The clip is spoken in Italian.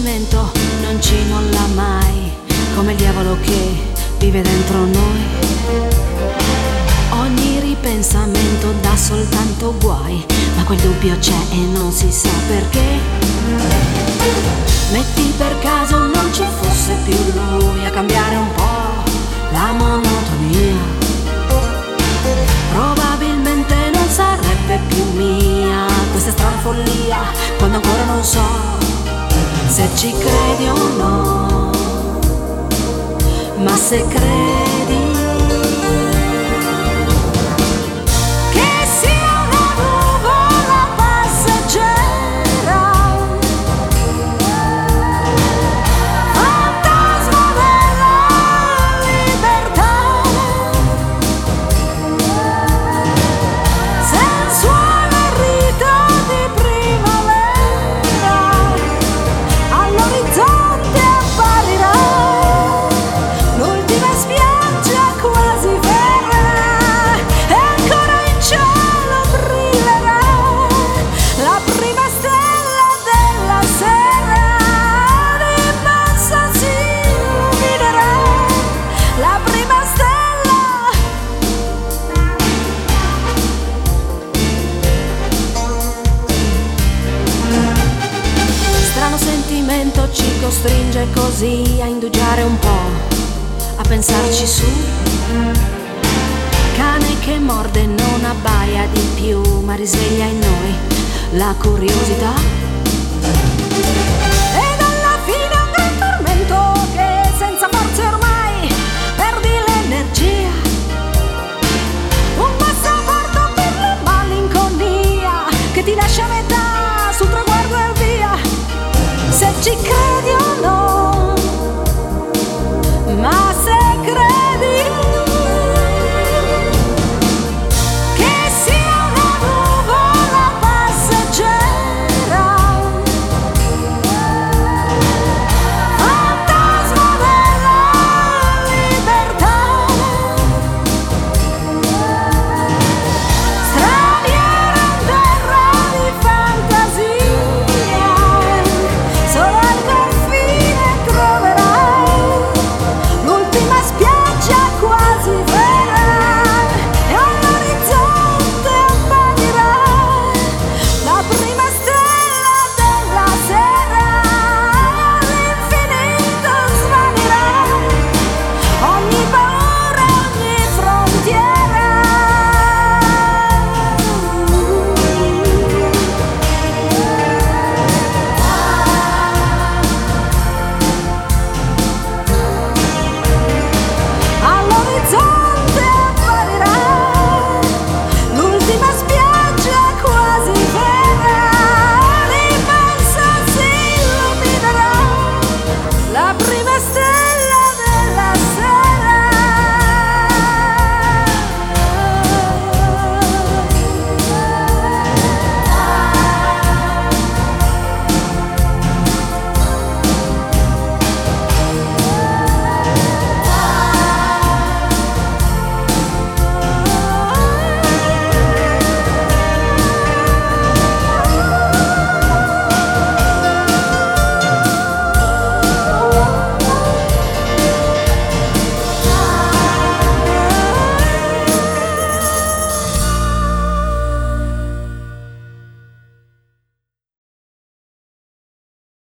sentimento non ci molla mai, come il diavolo che vive dentro noi. Ogni ripensamento dà soltanto guai, ma quel dubbio c'è e non si sa perché. Metti per caso non ci fosse più lui a cambiare un po' la monotonia, probabilmente non sarebbe più mia questa strana follia, quando ancora non so se ci credi o no. Ma se credi che sia una nuvola passeggera, fantasma della libertà, sensuale rito di primavera, all'orizzonte apparirà l'ultima spiaggia quasi vera, e ancora in cielo brillerà la prima stella della sera, l'immensa si illuminerà, la prima stella. Strano sentimento ci costringe così a indugiare un po', a pensarci su. Cane che morde non abbaia di più, ma risveglia in noi la curiosità.